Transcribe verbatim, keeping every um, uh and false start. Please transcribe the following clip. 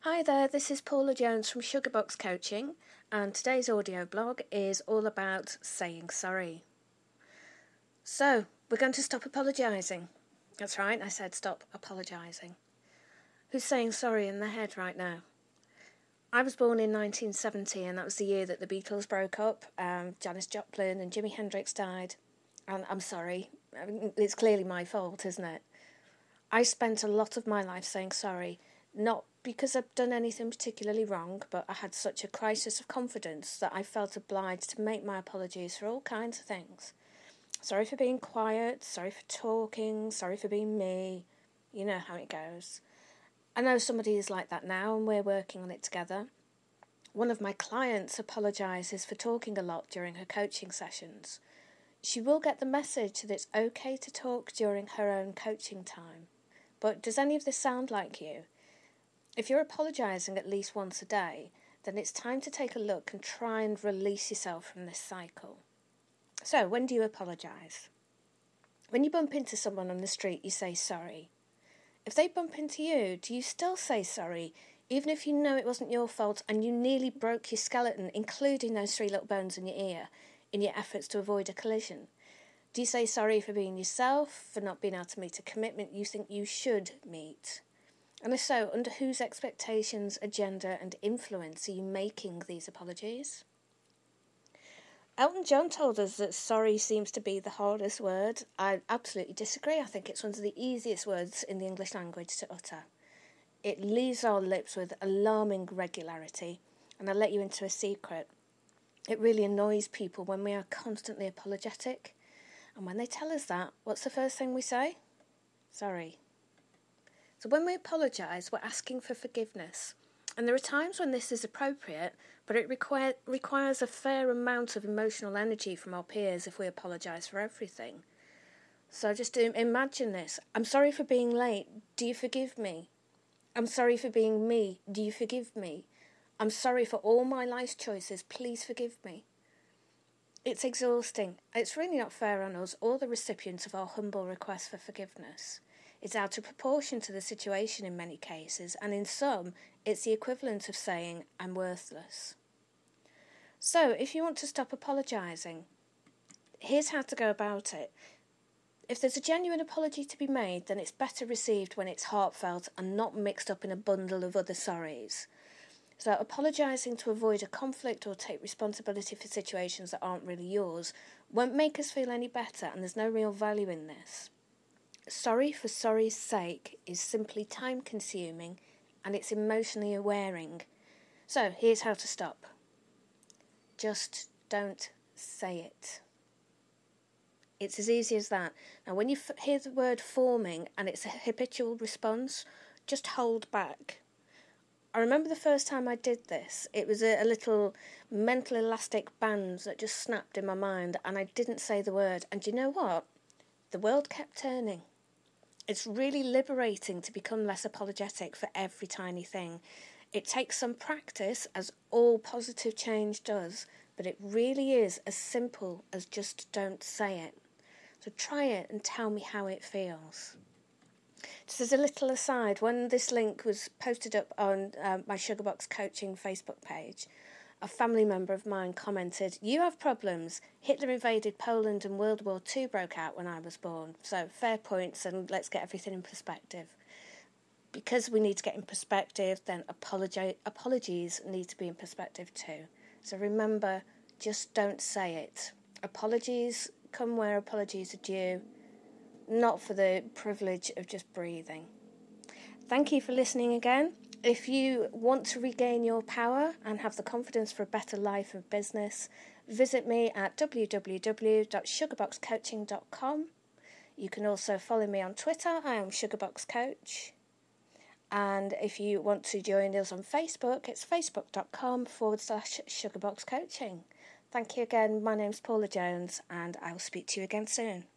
Hi there, this is Paula Jones from Sugarbox Coaching, and today's audio blog is all about saying sorry. So, we're going to stop apologising. That's right, I said stop apologising. Who's saying sorry in their head right now? I was born in nineteen seventy, and that was the year that the Beatles broke up. Um, Janis Joplin and Jimi Hendrix died. And I'm sorry, I mean, it's clearly my fault, isn't it? I spent a lot of my life saying sorry, not because I've done anything particularly wrong, but I had such a crisis of confidence that I felt obliged to make my apologies for all kinds of things. Sorry for being quiet, sorry for talking, sorry for being me. You know how it goes. I know somebody is like that now, and we're working on it together. One of my clients apologises for talking a lot during her coaching sessions. She will get the message that it's okay to talk during her own coaching time. But does any of this sound like you? If you're apologising at least once a day, then it's time to take a look and try and release yourself from this cycle. So, when do you apologise? When you bump into someone on the street, you say sorry. If they bump into you, do you still say sorry, even if you know it wasn't your fault and you nearly broke your skeleton, including those three little bones in your ear, in your efforts to avoid a collision? Do you say sorry for being yourself, for not being able to meet a commitment you think you should meet? And if so, under whose expectations, agenda and influence are you making these apologies? Elton John told us that sorry seems to be the hardest word. I absolutely disagree. I think it's one of the easiest words in the English language to utter. It leaves our lips with alarming regularity, and I'll let you into a secret. It really annoys people when we are constantly apologetic. And when they tell us that, what's the first thing we say? Sorry. So when we apologise, we're asking for forgiveness. And there are times when this is appropriate, but it require, requires a fair amount of emotional energy from our peers if we apologise for everything. So just imagine this. I'm sorry for being late. Do you forgive me? I'm sorry for being me. Do you forgive me? I'm sorry for all my life choices. Please forgive me. It's exhausting. It's really not fair on us or the recipients of our humble request for forgiveness. It's out of proportion to the situation in many cases, and in some, it's the equivalent of saying, I'm worthless. So, if you want to stop apologising, here's how to go about it. If there's a genuine apology to be made, then it's better received when it's heartfelt and not mixed up in a bundle of other sorries. So apologising to avoid a conflict or take responsibility for situations that aren't really yours won't make us feel any better, and there's no real value in this. Sorry for sorry's sake is simply time-consuming and it's emotionally wearing. So here's how to stop. Just don't say it. It's as easy as that. Now, when you f- hear the word forming and it's a habitual response, just hold back. I remember the first time I did this, it was a, a little mental elastic band that just snapped in my mind and I didn't say the word. And you know what? The world kept turning. It's really liberating to become less apologetic for every tiny thing. It takes some practice, as all positive change does, but it really is as simple as just don't say it. So try it and tell me how it feels. Just as a little aside, when this link was posted up on um, my Sugarbox Coaching Facebook page, a family member of mine commented, "You have problems. Hitler invaded Poland and World War Two broke out when I was born. So fair points, and let's get everything in perspective." Because we need to get in perspective, then apologi- apologies need to be in perspective too. So remember, just don't say it. Apologies come where apologies are due, not for the privilege of just breathing. Thank you for listening again. If you want to regain your power and have the confidence for a better life and business, visit me at w w w dot sugarbox coaching dot com. You can also follow me on Twitter. I am sugarboxcoach. And if you want to join us on Facebook, it's facebook.com forward slash sugarboxcoaching. Thank you again. My name's Paula Jones, and I will speak to you again soon.